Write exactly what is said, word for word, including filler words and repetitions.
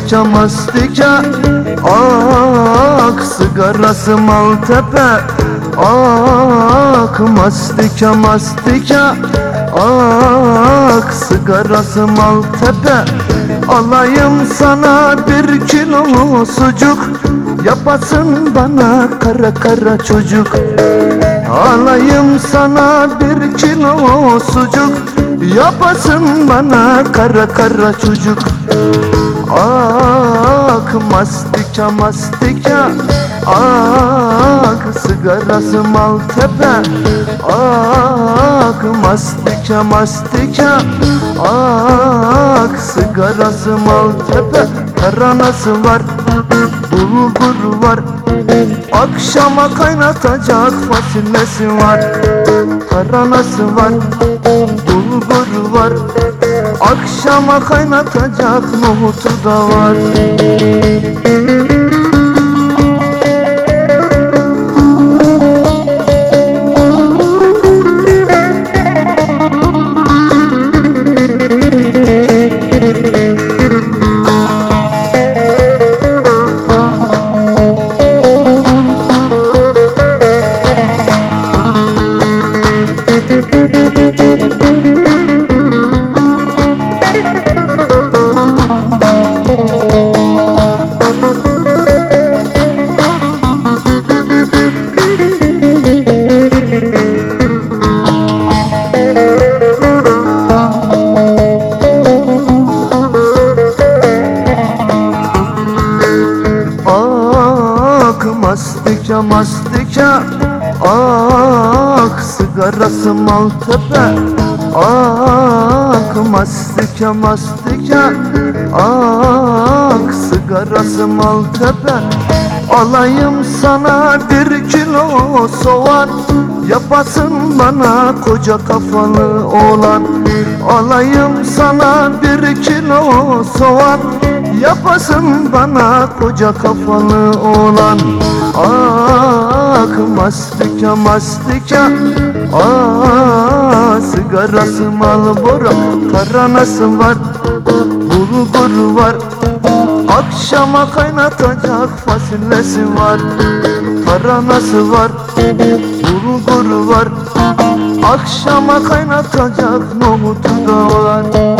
mastika mastika. Ak sigarası Maltepe. Ak mastika mastika. Ak sigarası Maltepe. Alayım sana bir kilo sucuk, yapasın bana kara kara çocuk. Alayım sana bir kilo sucuk, yapasın bana kara kara çocuk. Ak mastika mastika. Ak sigarası Maltepe. Ak mastika mastika. Ak sigarası Maltepe. Karanası var, bulgur var, akşama kaynatacak fasulyesi var. Karanası var, bulgur var, akşama kaynatacak nohutu da var. Mastika mastika. Ak sigarası Maltepe. Ak mastika mastika. Ak sigarası Maltepe. Alayım sana bir kilo soğan, yapasın bana koca kafalı oğlan. Alayım sana bir kilo soğan, yapasın bana koca kafalı oğlan. Ak mastika mastika. Ak sigarası Marlboro. Karanası var, bulgur var, akşama kaynatacak fasulyesi var. Karanası var, bulgur var, akşama kaynatacak nohutu da var.